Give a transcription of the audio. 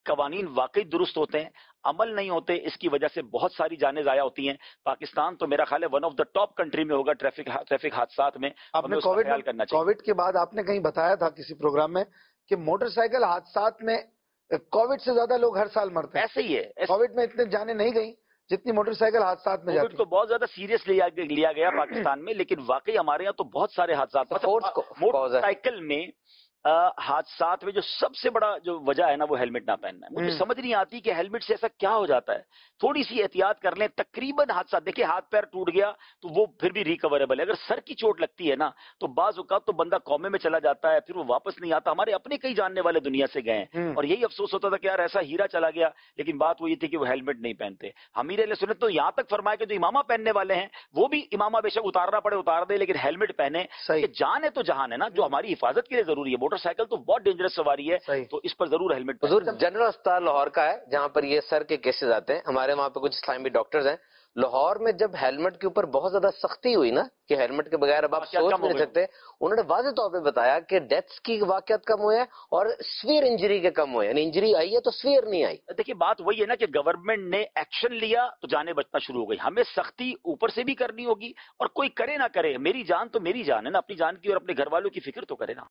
قوانین واقعی درست ہوتے ہیں، عمل نہیں ہوتے، اس کی وجہ سے بہت ساری جانیں ضائع ہوتی ہیں. پاکستان تو میرا خیال ہے one of the top country میں ہوگا ٹریفک حادثات میں. آپ نے کووڈ کے بعد آپ نے کہیں بتایا تھا کسی پروگرام میں کہ موٹر سائیکل حادثات میں کووڈ سے زیادہ لوگ ہر سال مرتے ہیں. ایسے ہی ہے. کووڈ میں اتنے جانیں نہیں گئی جتنی موٹر سائیکل حادثات میں جاتی. کووڈ کو بہت زیادہ سیریس لیا گیا پاکستان میں، لیکن واقعی ہمارے یہاں تو بہت سارے حادثات. موٹر سائیکل میں حادثات میں جو سب سے بڑا جو وجہ ہے نا وہ ہیلمٹ نہ پہننا ہے. مجھے سمجھ نہیں آتی کہ ہیلمٹ سے ایسا کیا ہو جاتا ہے. تھوڑی سی احتیاط کر لیں. تقریباً حادثات دیکھیں، ہاتھ پیر ٹوٹ گیا تو وہ پھر بھی ریکوریبل ہے. اگر سر کی چوٹ لگتی ہے نا تو بعض اوقات تو بندہ کومے میں چلا جاتا ہے، پھر وہ واپس نہیں آتا. ہمارے اپنے کئی جاننے والے دنیا سے گئے ہیں اور یہی افسوس ہوتا تھا کہ یار ایسا ہیرا چلا گیا، لیکن بات وہ یہ تھی کہ وہ ہیلمٹ نہیں پہنتے. امیر اہل سنت تو یہاں تک فرمایا کہ جو امامہ پہننے والے ہیں وہ بھی امامہ بے شک اتارنا پڑے اتار دے، لیکن ہیلمٹ پہنے. کہ جان ہے تو جہان ہے نا، جو ہماری حفاظت کے لیے ضروری ہے. موٹر سائیکل تو بہت ڈینجرس سواری ہے، تو اس پر ضرور ہیلمٹ. حضور جنرل اسپتال لاہور کا ہے جہاں پر یہ سر کے کیسز آتے ہیں. ہمارے وہاں پہ کچھ اسلامی ڈاکٹرز ہیں. لاہور میں جب ہیلمٹ کے اوپر بہت زیادہ سختی ہوئی نا کہ ہیلمٹ کے بغیر اب آپ سوچ نہیں سکتے، انہوں نے واضح طور پہ بتایا کہ ڈیتھس کی واقعات کم ہوئے ہیں اور سویئر انجری کے کم ہوئے ہیں. یعنی انجری آئی ہے تو سویئر نہیں آئی. دیکھیے بات وہی ہے نا کہ گورنمنٹ نے ایکشن لیا تو جانیں بچنا شروع ہو گئی. ہمیں سختی اوپر سے بھی کرنی ہوگی، اور کوئی کرے نہ کرے، میری جان تو میری جان ہے نا، اپنی جان کی اور اپنے گھر والوں کی فکر تو کرے نا.